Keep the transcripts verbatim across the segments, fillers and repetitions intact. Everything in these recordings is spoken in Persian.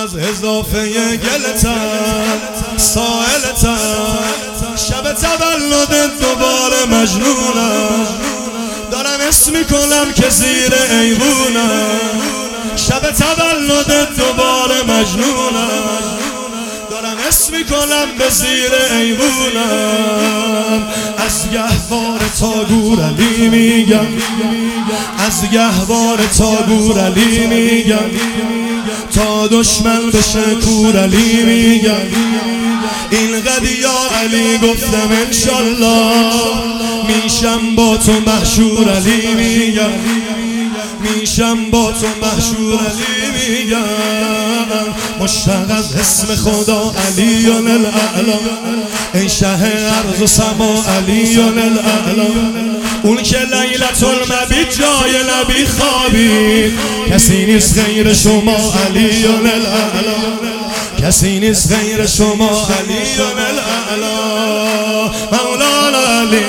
از اضافه گلتن سائلتن شب تولد دوباره مجنونم دارم اسم میکنم که زیر ایوونم شب تولد دوباره مجنونم دارم اسم میکنم به زیر ایوونم از گهوار تا گورعلی میگم از گهوار تا گورعلی میگم تا دشمن بشه کورعلی میگم اینقدر یا علی گفتم انشالله میشم با تو محشور علی میگم میشم با تو محشور علی میگم مشتاق از اسم خدا علیون الاعلی ای شه ارض و سما علیون الاعلی اون که لیلت المبیت جای نبی خوابید کسی نیست غیر شما علیون الاعلی کسی نیست غیر شما علیون الاعلی مولانا علی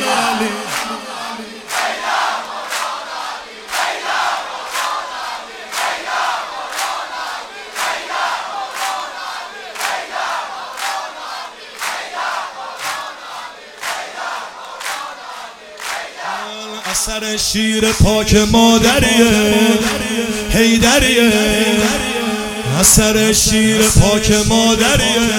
اثر شیر پاک مادریه حیدریه اثر شیر پاک مادریه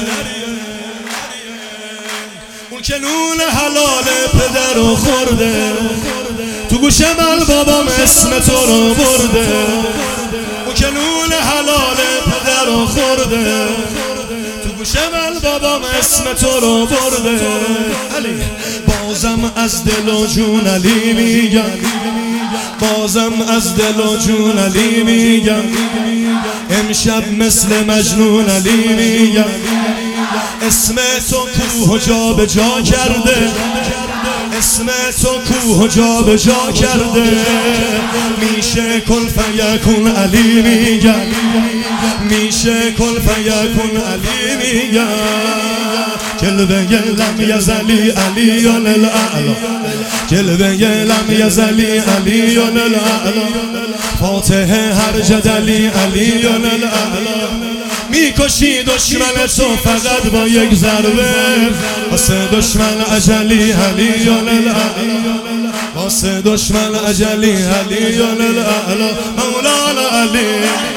اون که نون حلال پدر رو خورده تو گوش من بابام اسم تو رو برده اون که نون حلال پدر رو خورده تو گوش من بابام اسم تو رو برده علی بازم از دل و جون علی میگم بازم از دل و جون علی میگم امشب مثل مجنون علی میگم اسم تو کوه جا به جا کرده اسم تو کوه جا به جا کرده میشه کل فیکون علی میگم میشه کل فیکون علی میگم جلوه لم یزلی علیون الاعلی جلوه لم یزلی علیون الاعلی فاتح هر جدلی علیون الاعلی میکشی دشمن تو فقط با یک ضربه واسه دشمن اجلی علیون الاعلی واسه دشمن اجلی علیون الاعلی مولانا علی